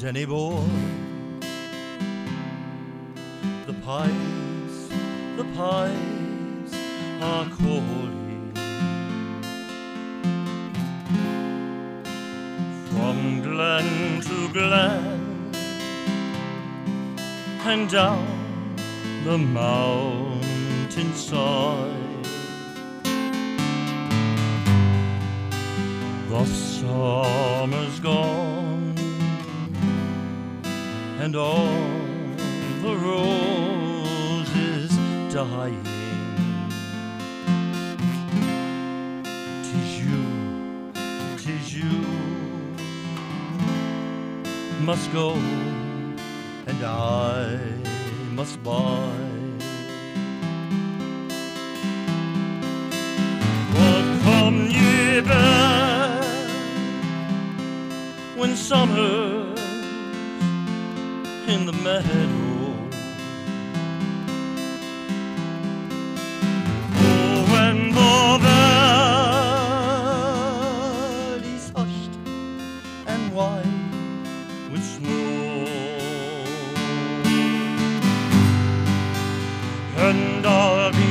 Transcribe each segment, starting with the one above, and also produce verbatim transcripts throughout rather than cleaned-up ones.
Danny boy, the pipes, the pipes are calling from glen to glen and down the mountainside. The summer's gone and all the roses dying. 'Tis you, 'tis you must go and I must buy. What come ye back when summer's in the meadow? Oh, when the valley's hushed and white with snow, and I'll be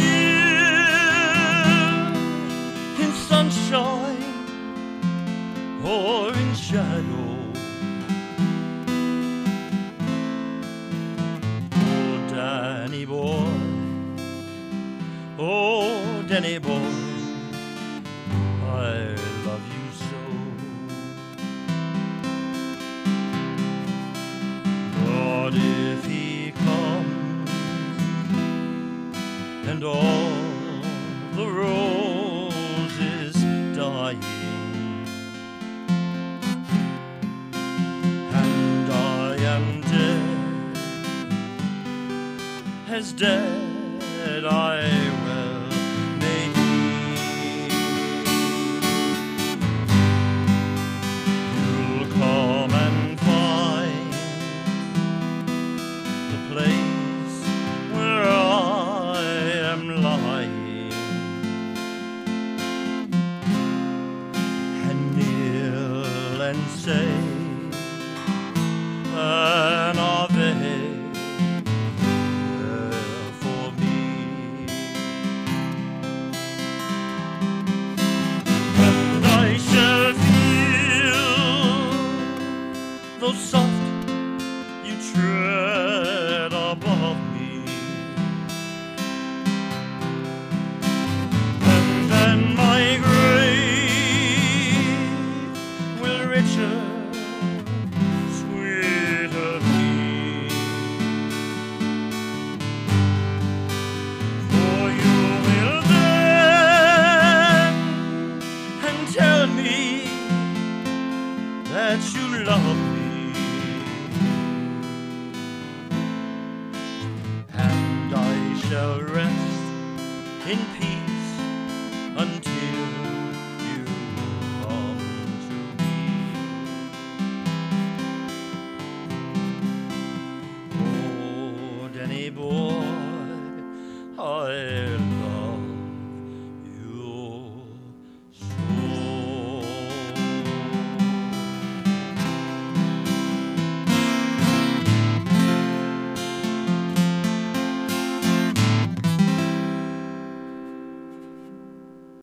here in sunshine or in shadow. Danny boy, oh Danny boy, I love you so. But if he comes and all the roses dying and I am dead, as dead I well may be, you'll come and find the place where I am lying and kneel and say an Ave. Though soft you tread above me, and then my grave will richer, sweeter be. For you will then and tell me that you love me, shall rest in peace until you come to me. Oh, Danny boy, I